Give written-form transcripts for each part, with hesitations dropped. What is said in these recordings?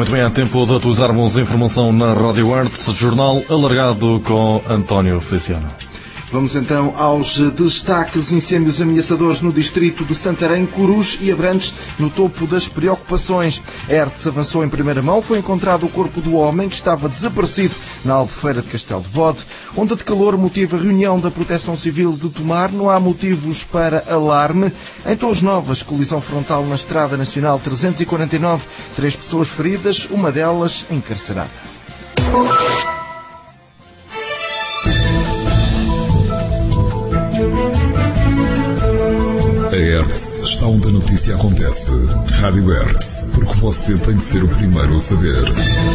Muito bem, é tempo de atualizarmos a informação na Rádio Artes, jornal alargado com António Feliciano. Vamos então aos destaques. Incêndios ameaçadores no distrito de Santarém, Corus e Abrantes no topo das preocupações. Hertz avançou em primeira mão. Foi encontrado o corpo do homem que estava desaparecido na Albufeira de Castelo de Bode. Onda de calor motiva a reunião da Proteção Civil de Tomar. Não há motivos para alarme. Em Torres Novas, colisão frontal na Estrada Nacional 349. 3 pessoas feridas, uma delas encarcerada. A Hertz está onde a notícia acontece. Rádio Hertz, porque você tem de ser o primeiro a saber.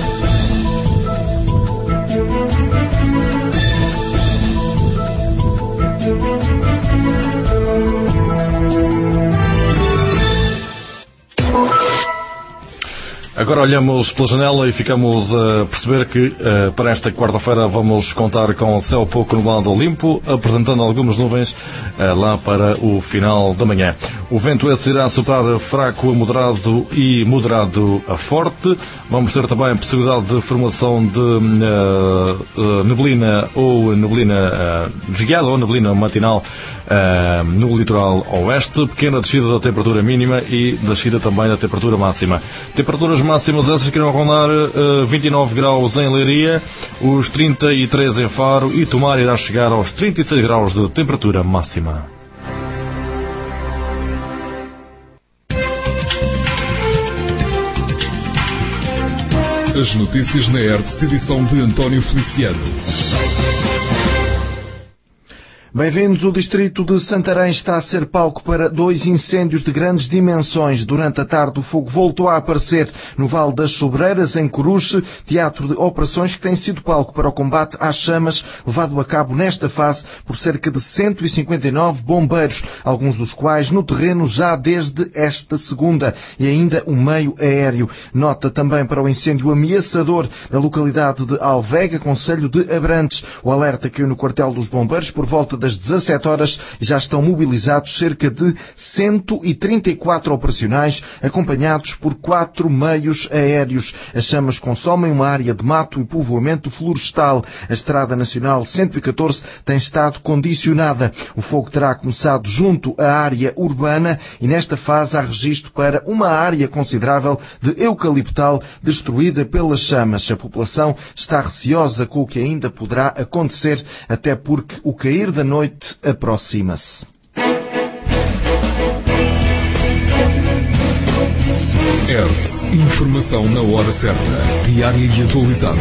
Agora olhamos pela janela e ficamos a perceber que para esta quarta-feira vamos contar com céu pouco nublado limpo, apresentando algumas nuvens lá para o final da manhã. O vento esse irá soprar fraco a moderado e moderado a forte. Vamos ter também a possibilidade de formação de neblina ou neblina desguiada ou neblina matinal no litoral oeste. Pequena descida da temperatura mínima e descida também da temperatura máxima. Temperaturas máximas essas que irão rondar 29 graus em Leiria, os 33 em Faro e Tomar irá chegar aos 36 graus de temperatura máxima. As notícias na Hertz, edição de António Feliciano. Bem-vindos. O distrito de Santarém está a ser palco para 2 incêndios de grandes dimensões. Durante a tarde, o fogo voltou a aparecer no Vale das Sobreiras, em Coruche, teatro de operações que tem sido palco para o combate às chamas, levado a cabo nesta fase por cerca de 159 bombeiros, alguns dos quais no terreno já desde esta segunda, e ainda um meio aéreo. Nota também para o incêndio ameaçador na localidade de Alvega, concelho de Abrantes. O alerta caiu no quartel dos bombeiros por volta das 17 horas e já estão mobilizados cerca de 134 operacionais, acompanhados por 4 meios aéreos. As chamas consomem uma área de mato e povoamento florestal. A Estrada Nacional 114 tem estado condicionada. O fogo terá começado junto à área urbana e nesta fase há registro para uma área considerável de eucaliptal destruída pelas chamas. A população está receosa com o que ainda poderá acontecer, até porque o cair da noite aproxima-se. Hertz, informação na hora certa, diária e atualizada.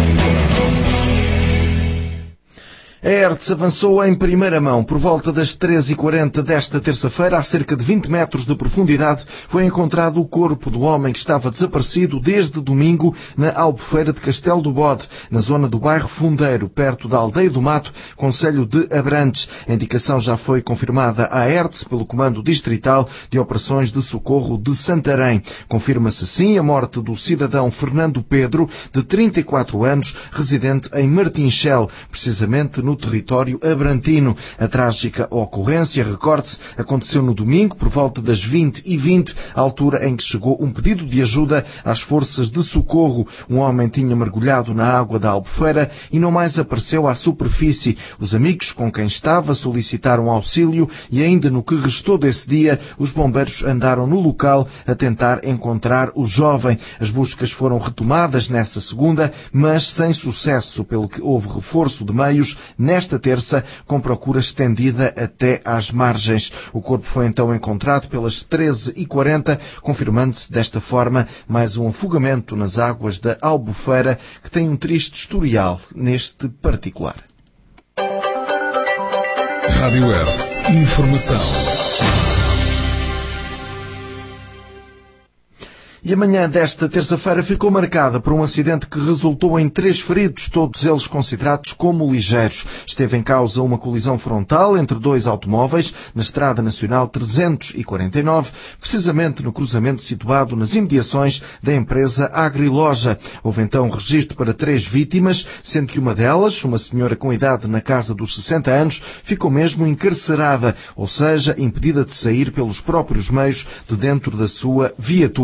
A Hertz avançou em primeira mão. Por volta das 13h40 desta terça-feira, a cerca de 20 metros de profundidade, foi encontrado o corpo do homem que estava desaparecido desde domingo na Albufeira de Castelo do Bode, na zona do bairro Fundeiro, perto da Aldeia do Mato, concelho de Abrantes. A indicação já foi confirmada à Hertz pelo Comando Distrital de Operações de Socorro de Santarém. Confirma-se assim a morte do cidadão Fernando Pedro, de 34 anos, residente em Martinchel, precisamente no território abrantino. A trágica ocorrência, recorde-se, aconteceu no domingo, por volta das 20h20, altura em que chegou um pedido de ajuda às forças de socorro. Um homem tinha mergulhado na água da Albufeira e não mais apareceu à superfície. Os amigos com quem estava solicitaram auxílio e ainda no que restou desse dia, os bombeiros andaram no local a tentar encontrar o jovem. As buscas foram retomadas nessa segunda, mas sem sucesso, pelo que houve reforço de meios nesta terça, com procura estendida até às margens. O corpo foi então encontrado pelas 13h40, confirmando-se desta forma mais um afogamento nas águas da Albufeira, que tem um triste historial neste particular. Rádio Hertz, informação. E a manhã desta terça-feira ficou marcada por um acidente que resultou em 3 feridos, todos eles considerados como ligeiros. Esteve em causa uma colisão frontal entre 2 automóveis na Estrada Nacional 349, precisamente no cruzamento situado nas imediações da empresa Agriloja. Houve então registro para 3 vítimas, sendo que uma delas, uma senhora com idade na casa dos 60 anos, ficou mesmo encarcerada, ou seja, impedida de sair pelos próprios meios de dentro da sua viatura.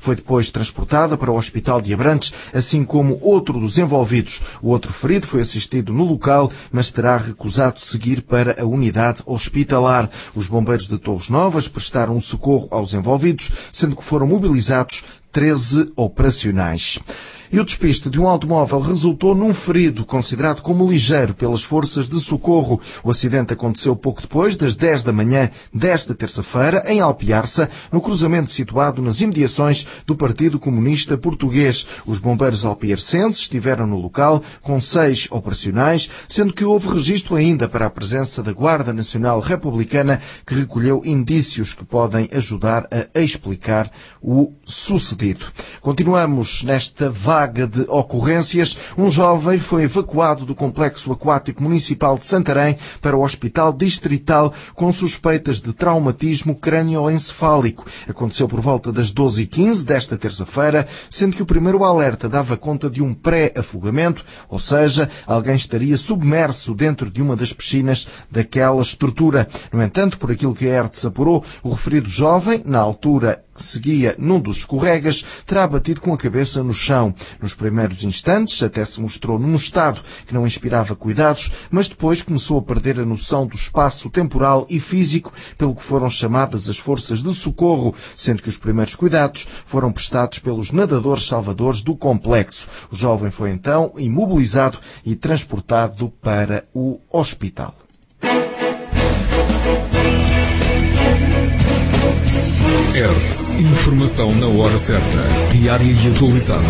Foi depois transportada para o Hospital de Abrantes, assim como outro dos envolvidos. O outro ferido foi assistido no local, mas terá recusado seguir para a unidade hospitalar. Os bombeiros de Torres Novas prestaram socorro aos envolvidos, sendo que foram mobilizados 13 operacionais. E o despiste de um automóvel resultou num ferido, considerado como ligeiro pelas forças de socorro. O acidente aconteceu pouco depois das 10 da manhã desta terça-feira, em Alpiarça, no cruzamento situado nas imediações do Partido Comunista Português. Os bombeiros alpiarcenses estiveram no local com 6 operacionais, sendo que houve registro ainda para a presença da Guarda Nacional Republicana, que recolheu indícios que podem ajudar a explicar o sucedido. Continuamos nesta vaga de ocorrências. Um jovem foi evacuado do Complexo Aquático Municipal de Santarém para o Hospital Distrital com suspeitas de traumatismo crânioencefálico. Aconteceu por volta das 12h15 desta terça-feira, sendo que o primeiro alerta dava conta de um pré-afogamento, ou seja, alguém estaria submerso dentro de uma das piscinas daquela estrutura. No entanto, por aquilo que a ERTS apurou, o referido jovem, na altura que seguia num dos escorregas, terá batido com a cabeça no chão. Nos primeiros instantes, até se mostrou num estado que não inspirava cuidados, mas depois começou a perder a noção do espaço temporal e físico, pelo que foram chamadas as forças de socorro, sendo que os primeiros cuidados foram prestados pelos nadadores salvadores do complexo. O jovem foi então imobilizado e transportado para o hospital. ERTS. Informação na hora certa. Diária e atualizada.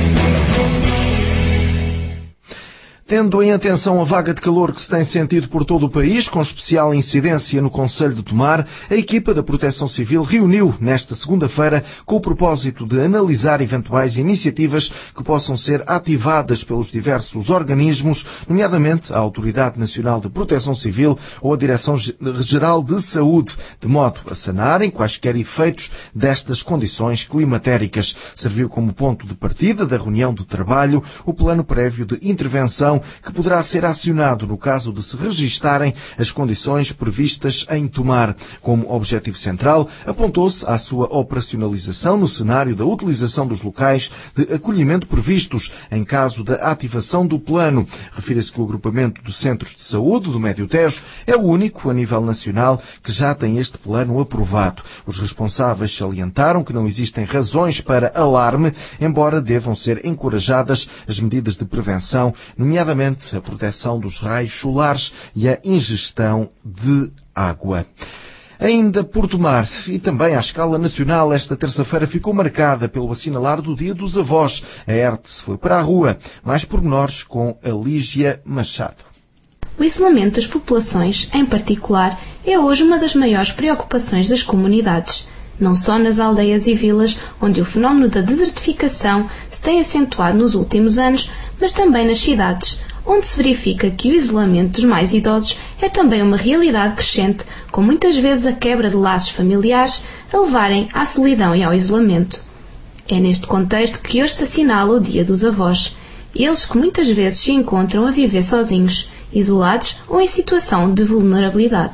Tendo em atenção a vaga de calor que se tem sentido por todo o país, com especial incidência no concelho de Tomar, a equipa da Proteção Civil reuniu nesta segunda-feira com o propósito de analisar eventuais iniciativas que possam ser ativadas pelos diversos organismos, nomeadamente a Autoridade Nacional de Proteção Civil ou a Direção-Geral de Saúde, de modo a sanarem quaisquer efeitos destas condições climatéricas. Serviu como ponto de partida da reunião de trabalho o plano prévio de intervenção que poderá ser acionado no caso de se registarem as condições previstas em Tomar. Como objetivo central, apontou-se à sua operacionalização no cenário da utilização dos locais de acolhimento previstos em caso da ativação do plano. Refira-se que o agrupamento dos centros de saúde do Médio Tejo é o único a nível nacional que já tem este plano aprovado. Os responsáveis salientaram que não existem razões para alarme, embora devam ser encorajadas as medidas de prevenção, nomeadamente a proteção dos raios solares e a ingestão de água. Ainda por Tomar, e também à escala nacional, esta terça-feira ficou marcada pelo assinalar do Dia dos Avós. A ERTS foi para a rua. Mais pormenores com a Lígia Machado. O isolamento das populações, em particular, é hoje uma das maiores preocupações das comunidades. Não só nas aldeias e vilas, onde o fenómeno da desertificação se tem acentuado nos últimos anos, mas também nas cidades, onde se verifica que o isolamento dos mais idosos é também uma realidade crescente, com muitas vezes a quebra de laços familiares a levarem à solidão e ao isolamento. É neste contexto que hoje se assinala o Dia dos Avós. Eles que muitas vezes se encontram a viver sozinhos, isolados ou em situação de vulnerabilidade.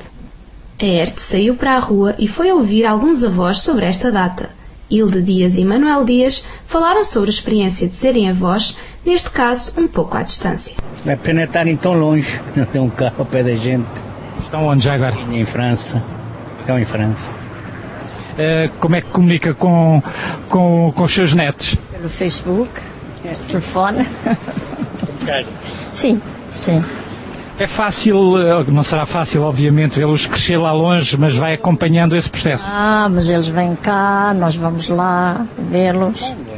A ERTS saiu para a rua e foi ouvir alguns avós sobre esta data. Hilde Dias e Manuel Dias falaram sobre a experiência de serem avós, neste caso um pouco à distância. É pena estarem tão longe, não tem um carro ao pé da gente. Estão onde já agora? Em França. Estão em França. Como é que comunica com os seus netos? Pelo Facebook, telefone. Sim, sim. É fácil, não será fácil, obviamente, vê-los crescer lá longe, mas vai acompanhando esse processo. Mas eles vêm cá, nós vamos lá vê-los.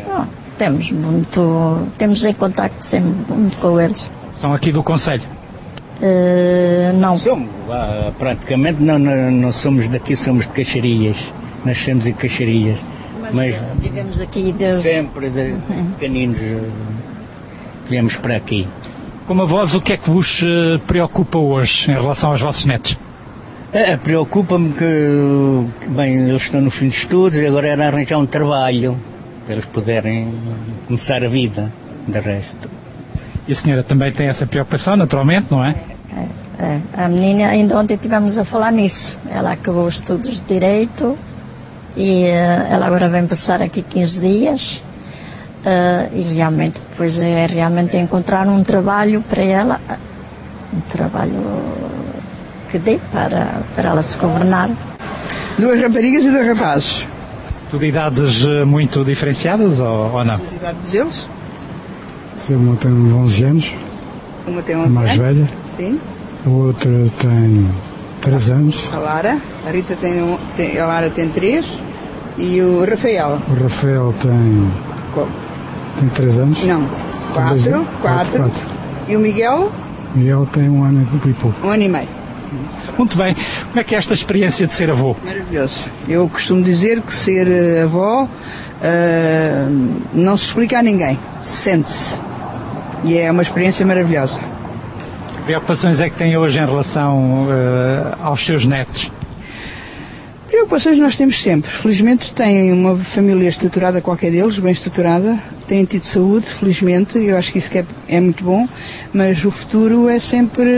Temos em contacto sempre muito com eles. São aqui do concelho? Não. Somos, praticamente não somos daqui, somos de Caixarias. Nascemos em Caixarias. Mas vivemos aqui desde... Sempre de pequeninos viemos para aqui. Como avós, o que é que vos preocupa hoje em relação aos vossos netos? Preocupa-me que, bem, eles estão no fim de estudos e agora era arranjar um trabalho para eles poderem começar a vida, de resto. E a senhora também tem essa preocupação, naturalmente, não é? A menina, ainda ontem estivemos a falar nisso. Ela acabou os estudos de Direito e ela agora vem passar aqui 15 dias e realmente depois é realmente encontrar um trabalho para ela, um trabalho que dê para ela se governar. 2 raparigas e 2 rapazes. Tudo idades muito diferenciadas ou não? As idades deles? Uma tem 11 anos, Uma tem 11 mais anos. velha. Sim. A outra tem 3 anos. A Lara. A Rita a Lara tem 3. E o Rafael. O Rafael tem 3 anos. Não. 4. E o Miguel? O Miguel tem 1 ano e pouco. 1 ano e meio. Muito bem. Como é que é esta experiência de ser avô? Maravilhoso. Eu costumo dizer que ser avó não se explica a ninguém. Sente-se. E é uma experiência maravilhosa. Que preocupações é que tem hoje em relação aos seus netos? Preocupações nós temos sempre. Felizmente têm uma família estruturada, qualquer deles, bem estruturada. Têm tido saúde, felizmente. Eu acho que isso é muito bom. Mas o futuro é sempre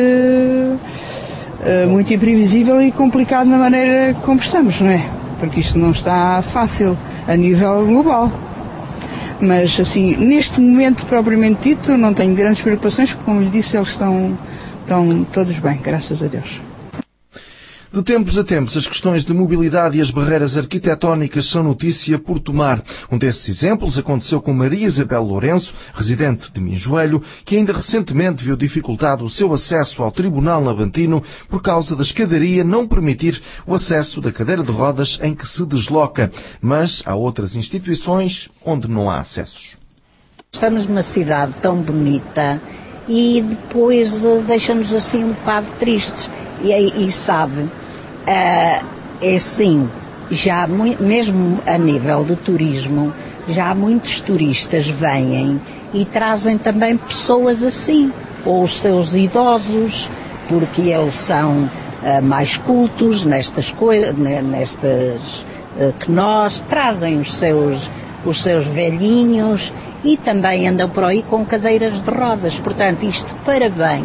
muito imprevisível e complicado na maneira como estamos, não é? Porque isto não está fácil a nível global. Mas, assim, neste momento propriamente dito, não tenho grandes preocupações, porque, como lhe disse, eles estão todos bem, graças a Deus. De tempos a tempos, as questões de mobilidade e as barreiras arquitetónicas são notícia por tomar. Um desses exemplos aconteceu com Maria Isabel Lourenço, residente de Minjoelho, que ainda recentemente viu dificultado o seu acesso ao Tribunal Navantino por causa da escadaria não permitir o acesso da cadeira de rodas em que se desloca. Mas há outras instituições onde não há acessos. Estamos numa cidade tão bonita e depois deixa-nos assim um bocado tristes. E sabe, é assim, já mesmo a nível de turismo, já muitos turistas vêm e trazem também pessoas assim, ou os seus idosos, porque eles são mais cultos nestas coisas, que nós, trazem os seus velhinhos e também andam por aí com cadeiras de rodas. Portanto, isto para bem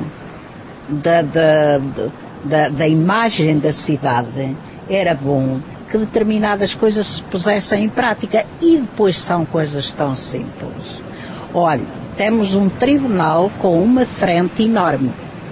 da imagem da cidade, era bom que determinadas coisas se pusessem em prática, e depois são coisas tão simples. Olha, temos um tribunal com uma frente enorme.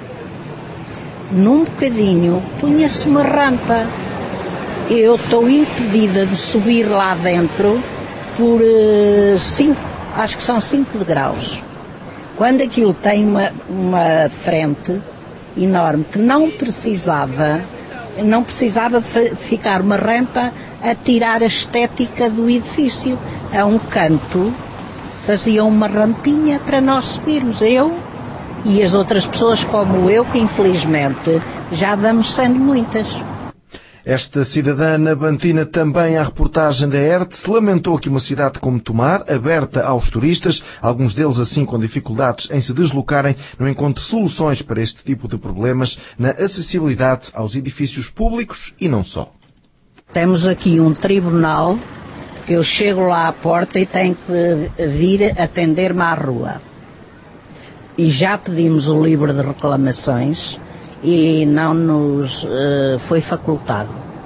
Num bocadinho punha-se uma rampa. Eu estou impedida de subir lá dentro por 5, acho que são 5 degraus. Quando aquilo tem uma frente enorme, que não precisava de ficar uma rampa a tirar a estética do edifício. A um canto faziam uma rampinha para nós subirmos, eu e as outras pessoas como eu, que infelizmente já vamos sendo muitas. Esta cidadã navantina, também à reportagem da ERT, se lamentou que uma cidade como Tomar, aberta aos turistas, alguns deles assim com dificuldades em se deslocarem, não encontre soluções para este tipo de problemas na acessibilidade aos edifícios públicos e não só. Temos aqui um tribunal que eu chego lá à porta e tenho que vir atender-me à rua. E já pedimos o livro de reclamações e não nos foi facultado.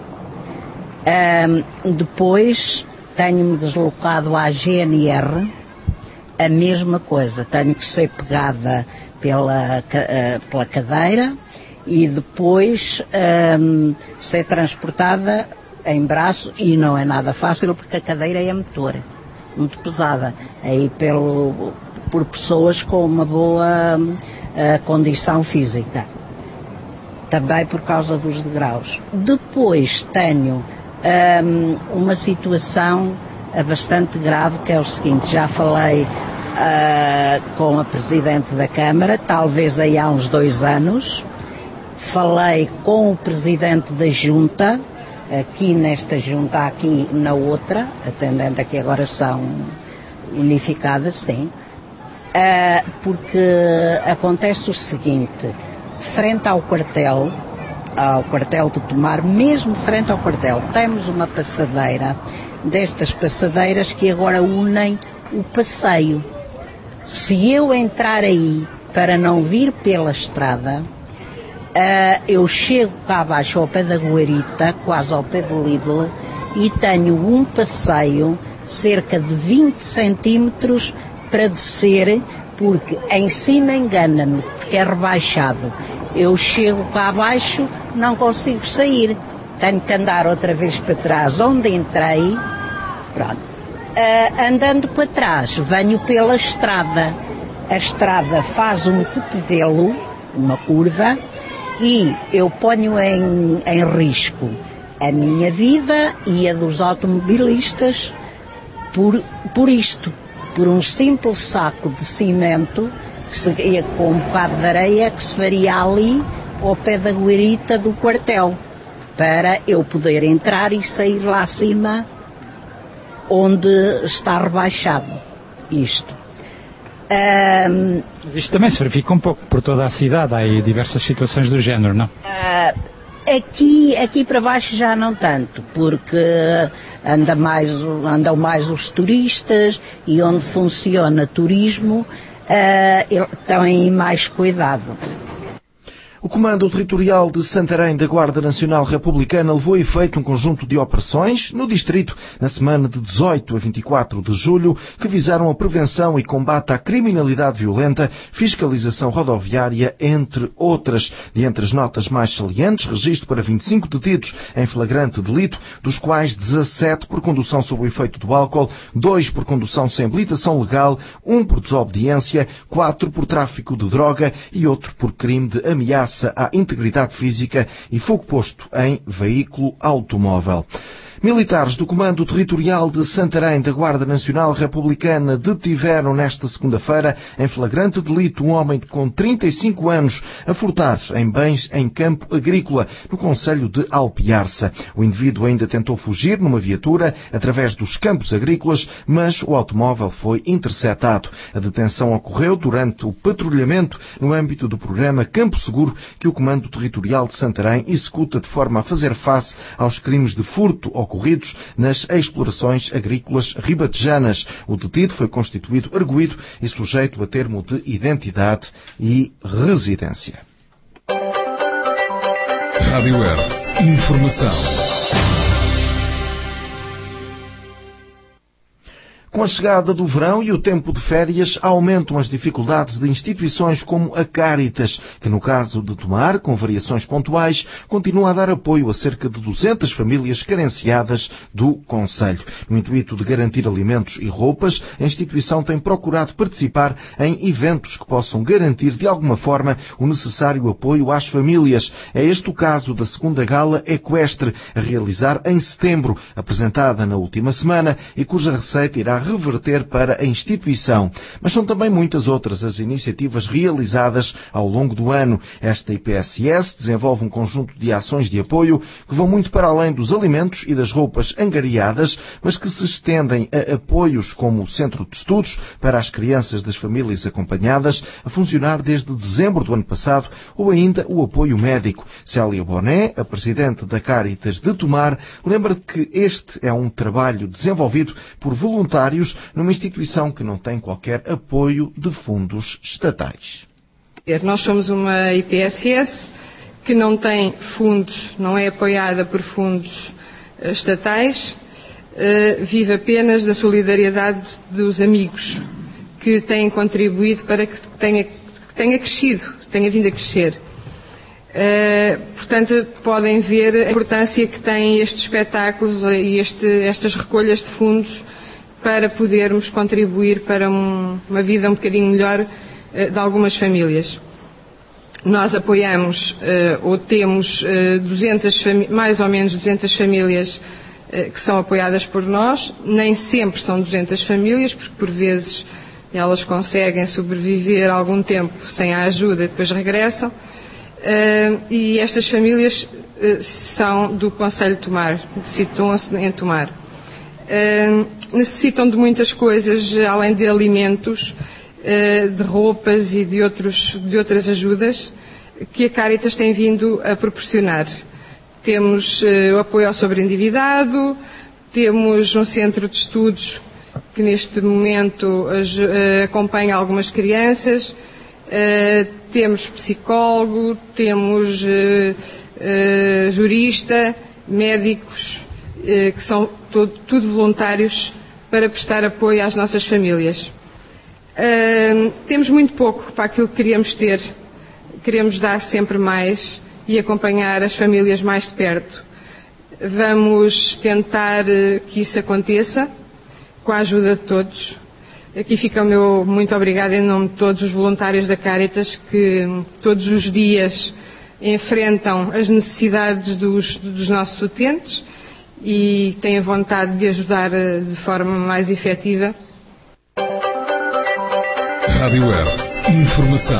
Depois tenho-me deslocado à GNR, a mesma coisa, tenho que ser pegada pela cadeira e depois ser transportada em braço, e não é nada fácil porque a cadeira é motor, muito pesada, aí por pessoas com uma boa condição física. Também por causa dos degraus. Depois tenho uma situação bastante grave, que é o seguinte: já falei com a Presidente da Câmara, talvez aí há uns 2 anos, falei com o Presidente da Junta, aqui nesta Junta, aqui na outra, atendendo a que agora são unificadas, sim, porque acontece o seguinte: frente ao quartel de Tomar, mesmo frente ao quartel, temos uma passadeira, destas passadeiras que agora unem o passeio. Se eu entrar aí para não vir pela estrada, eu chego cá abaixo ao pé da Guarita, quase ao pé do Lidl, e tenho um passeio cerca de 20 centímetros para descer, porque em cima engana-me, porque é rebaixado. Eu chego cá abaixo, não consigo sair. Tenho que andar outra vez para trás, onde entrei. Pronto. Andando para trás, venho pela estrada. A estrada faz um cotovelo, uma curva, e eu ponho em risco a minha vida e a dos automobilistas por isto. Por um simples saco de cimento com um bocado de areia que se faria ali ao pé da guarita do quartel, para eu poder entrar e sair lá acima onde está rebaixado isto. Isto também se verifica um pouco por toda a cidade, há aí diversas situações do género, não? Aqui para baixo já não tanto, porque andam mais os turistas, e onde funciona turismo têm mais cuidado. O Comando Territorial de Santarém da Guarda Nacional Republicana levou a efeito um conjunto de operações no distrito na semana de 18 a 24 de julho que visaram a prevenção e combate à criminalidade violenta, fiscalização rodoviária, entre outras. De entre as notas mais salientes, registro para 25 detidos em flagrante delito, dos quais 17 por condução sob o efeito do álcool, 2 por condução sem habilitação legal, 1 por desobediência, 4 por tráfico de droga e outro por crime de ameaça à integridade física e fogo posto em veículo automóvel. Militares do Comando Territorial de Santarém da Guarda Nacional Republicana detiveram nesta segunda-feira, em flagrante delito, um homem com 35 anos a furtar em bens em campo agrícola, no concelho de Alpiarça. O indivíduo ainda tentou fugir numa viatura através dos campos agrícolas, mas o automóvel foi interceptado. A detenção ocorreu durante o patrulhamento no âmbito do programa Campo Seguro, que o Comando Territorial de Santarém executa de forma a fazer face aos crimes de furto ocorridos nas explorações agrícolas ribatejanas. O detido foi constituído arguido e sujeito a termo de identidade e residência. Rádio Hertz. Informação. Com a chegada do verão e o tempo de férias, aumentam as dificuldades de instituições como a Cáritas, que no caso de Tomar, com variações pontuais, continua a dar apoio a cerca de 200 famílias carenciadas do concelho. No intuito de garantir alimentos e roupas, a instituição tem procurado participar em eventos que possam garantir de alguma forma o necessário apoio às famílias. É este o caso da segunda gala equestre, a realizar em setembro, apresentada na última semana e cuja receita irá reverter para a instituição. Mas são também muitas outras as iniciativas realizadas ao longo do ano. Esta IPSS desenvolve um conjunto de ações de apoio que vão muito para além dos alimentos e das roupas angariadas, mas que se estendem a apoios como o Centro de Estudos para as crianças das famílias acompanhadas, a funcionar desde dezembro do ano passado, ou ainda o apoio médico. Célia Boné, a presidente da Cáritas de Tomar, lembra que este é um trabalho desenvolvido por voluntários numa instituição que não tem qualquer apoio de fundos estatais. Nós somos uma IPSS que não tem fundos, não é apoiada por fundos estatais, vive apenas da solidariedade dos amigos que têm contribuído para que tenha crescido, tenha vindo a crescer. Portanto, podem ver a importância que têm estes espetáculos e estas recolhas de fundos para podermos contribuir para uma vida um bocadinho melhor de algumas famílias. Nós apoiamos ou temos mais ou menos 200 famílias que são apoiadas por nós. Nem sempre são 200 famílias, porque por vezes elas conseguem sobreviver algum tempo sem a ajuda e depois regressam. E estas famílias são do concelho de Tomar, situam-se em Tomar. Necessitam de muitas coisas, além de alimentos, de roupas e de outras ajudas que a Cáritas tem vindo a proporcionar. Temos o apoio ao sobreendividado, temos um centro de estudos que neste momento acompanha algumas crianças, temos psicólogo, temos jurista, médicos que são tudo voluntários para prestar apoio às nossas famílias. Temos muito pouco para aquilo que queríamos ter, queremos dar sempre mais e acompanhar as famílias mais de perto. Vamos tentar que isso aconteça com a ajuda de todos. Aqui fica o meu muito obrigado em nome de todos os voluntários da Caritas que todos os dias enfrentam as necessidades dos nossos utentes e têm vontade de ajudar de forma mais efetiva. Rádio Hertz. Informação.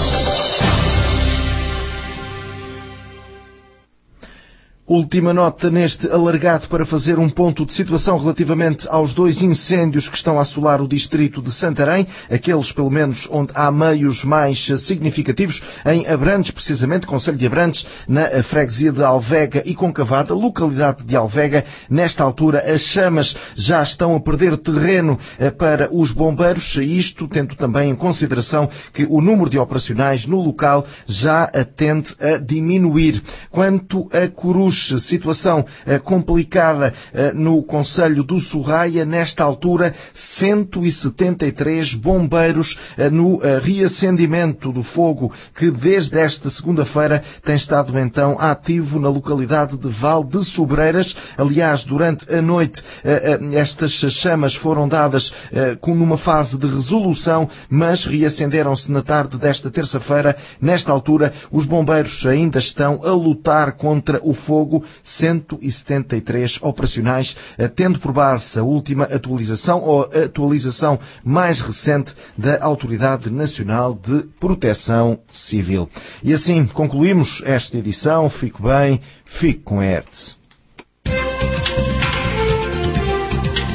Última nota neste alargado para fazer um ponto de situação relativamente aos 2 incêndios que estão a assolar o distrito de Santarém, aqueles pelo menos onde há meios mais significativos, em Abrantes, precisamente, Concelho de Abrantes, na freguesia de Alvega e Concavada, localidade de Alvega. Nesta altura as chamas já estão a perder terreno para os bombeiros, isto tendo também em consideração que o número de operacionais no local já tende a diminuir. Quanto a Coruja, situação complicada no concelho do Sorraia, nesta altura 173 bombeiros no reacendimento do fogo que desde esta segunda-feira tem estado então ativo na localidade de Val de Sobreiras. Aliás, durante a noite estas chamas foram dadas numa fase de resolução, mas reacenderam-se na tarde desta terça-feira. Nesta altura os bombeiros ainda estão a lutar contra o fogo, 173 operacionais, tendo por base a última atualização ou a atualização mais recente da Autoridade Nacional de Proteção Civil. E assim concluímos esta edição. Fique bem, fique com a Hertz.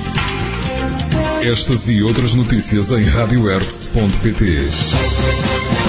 Estas e outras notícias em radiohertz.pt.